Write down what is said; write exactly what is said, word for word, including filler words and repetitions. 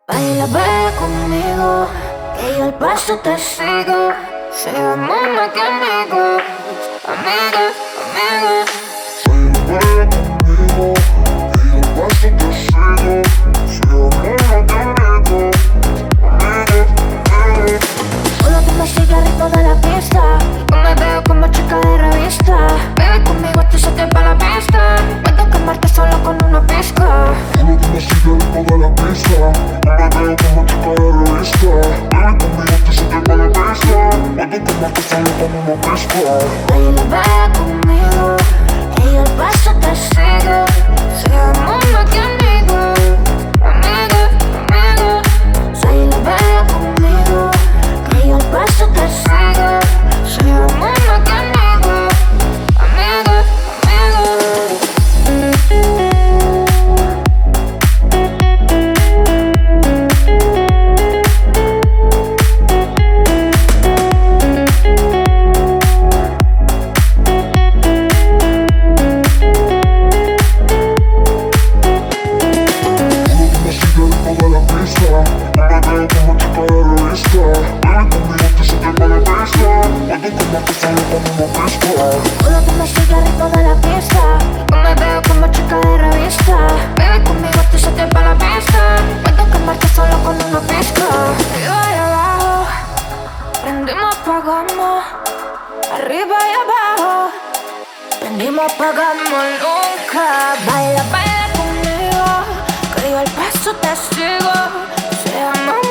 Baila, baila conmigo, que yo al paso te sigo. Seamos más que amigos, amigos, amigos. Baila, baila conmigo, que yo al paso te sigo. Seamos más que amigos, amigos, amigos. Solo tú me sigues al ritmo de la pista, yo me veo como chica de revista. Baby, conmigo tú se te va la pista, puedo quemarte solo con una pizca. Solo tú me sigues al ritmo de la pista, yo me veo como chica de revista. Baby, conmigo tú se te va la pista, puedo quemarte solo con una pizca. Baila, baila conmigo, que yo al paso te sigo. Seamos más que amigos, amigos, amigos. Baila, baila conmigo, que yo al paso te sigo. Seamos más que amigos, amigos, amigos. Solo tú me sigues al ritmo de la pista, yo me veo como chica de revista. Baby, conmigo tú se te va la pista, puedo quemarte solo con una pizca. Arriba y abajo, prendimos, apagamos. Arriba y abajo, prendimos, apagamos nunca. Baila, baila conmigo, que yo al paso te sigo. Seamos